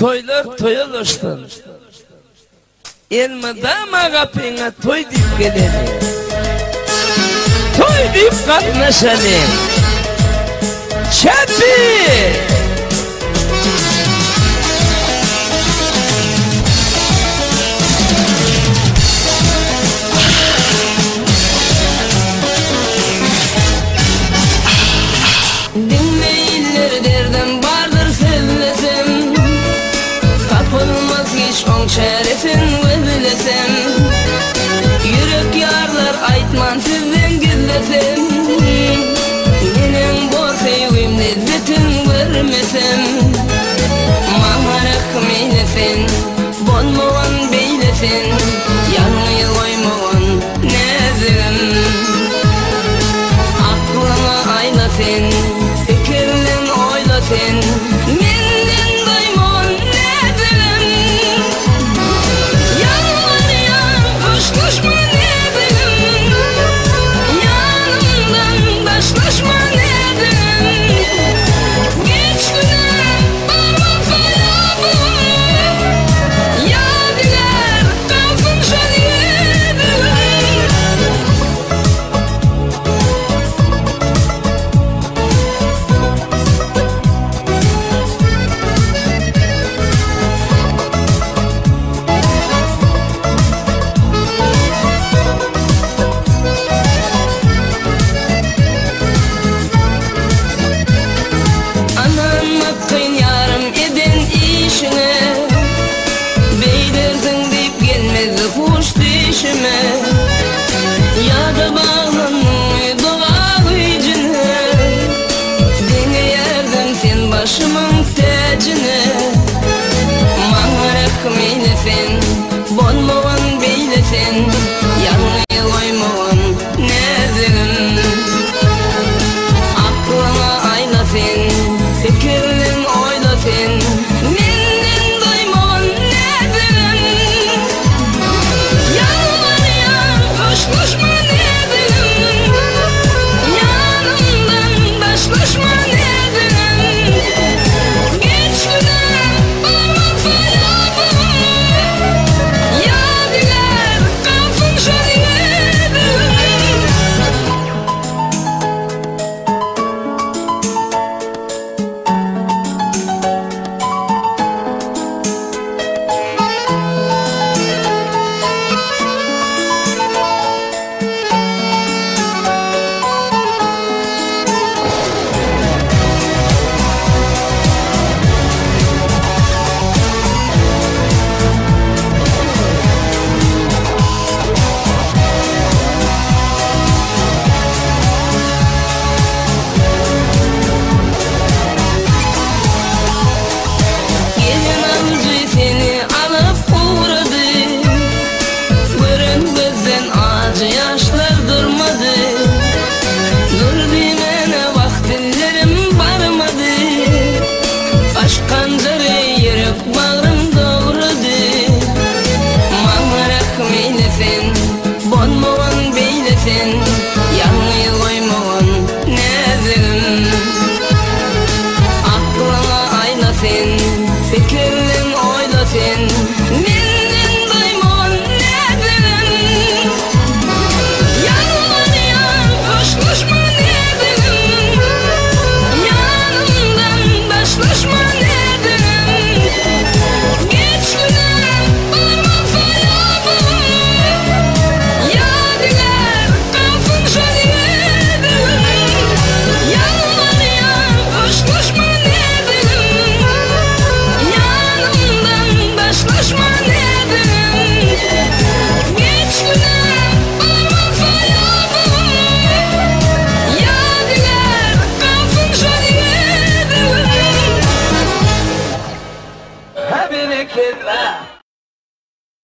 toylar toyalaştın. Elmadam agapına toy deyip geleni. Toy deyip katnaşani. Çepi! Dinleyiller derdim vardır sevlesem, kapılmaz hiç on şerefin verilesem. Yürek yarlar aytman sizden gizlesem, benim bu sevgim lezzetin vermesem. Maharak meylesin, bonmavan beylesin, yanmayı koymavan nezim. Aklına aylasın, fikirlen oylasın, menden duyman nezim. Yanlar yan, kuşkuşma nezim, yanımdan başlaşma nezim. Geç güne barmasa yapım, yadigar kalsın şadiyedim. Anlamakın yarım edin işine, beylersin deyip gelmedi hoş dişime. Ya da bağlanmıyor doğa hicine, dine yerdim sen başımın tecine. Mağarak meylesin, bonmavan beylesin, yanmayı koymavan nezim. Aklına aylasın, fikirlen oylasın, menden duymavan nezim. Yanlar yan, kuşkuşma nezim, yanımdan başlaşma nezim. Geç güne barmasa yapım, yadigar kalsın şadiyedim. Gelin amcı seni alıp uğradı, görün gözden acı yaşlar durmadı. Dur demene vaktilerim varmadı, aşkancarı yürek bağrım doğradı. Mağarak meylesin, bonmavan beylesin, yanmayı koymavan nezim. Aklına aylasın, fikirlen oylasın, menden duymavan nezim. Yanlar yan, kuşkuşma nezim, yanımdan başlaşma nezim. Geç güne barmasa yapım, yadigar kalsın şadiyedim. Yanlar yan, kuşkuşma nezim, yanımdan başlaşma nezim.